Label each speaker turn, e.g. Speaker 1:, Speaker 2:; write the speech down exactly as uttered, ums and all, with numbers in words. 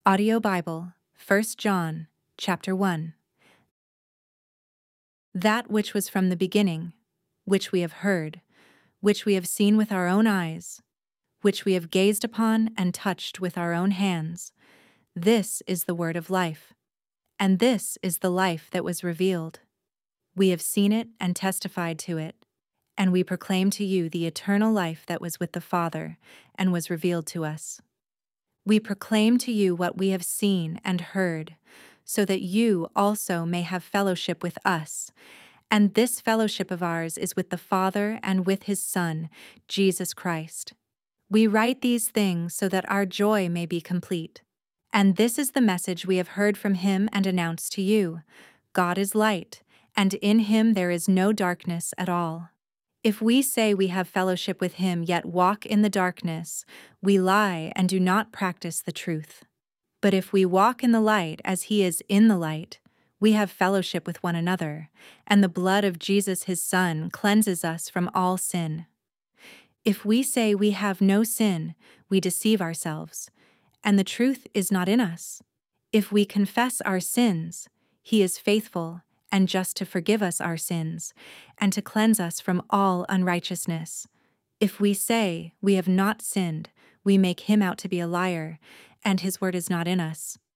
Speaker 1: Audio Bible, First John, chapter one. That which was from the beginning, which we have heard, which we have seen with our own eyes, which we have gazed upon and touched with our own hands, this is the word of life. And this is the life that was revealed. We have seen it and testified to it, and we proclaim to you the eternal life that was with the Father and was revealed to us. We proclaim to you what we have seen and heard, so that you also may have fellowship with us. And this fellowship of ours is with the Father and with his Son, Jesus Christ. We write these things so that our joy may be complete. And this is the message we have heard from him and announced to you: God is light, and in him there is no darkness at all. If we say we have fellowship with him yet walk in the darkness, we lie and do not practice the truth. But if we walk in the light as he is in the light, we have fellowship with one another, and the blood of Jesus his Son cleanses us from all sin. If we say we have no sin, we deceive ourselves, and the truth is not in us. If we confess our sins, he is faithful and just to forgive us our sins, and to cleanse us from all unrighteousness. If we say we have not sinned, we make him out to be a liar, and his word is not in us.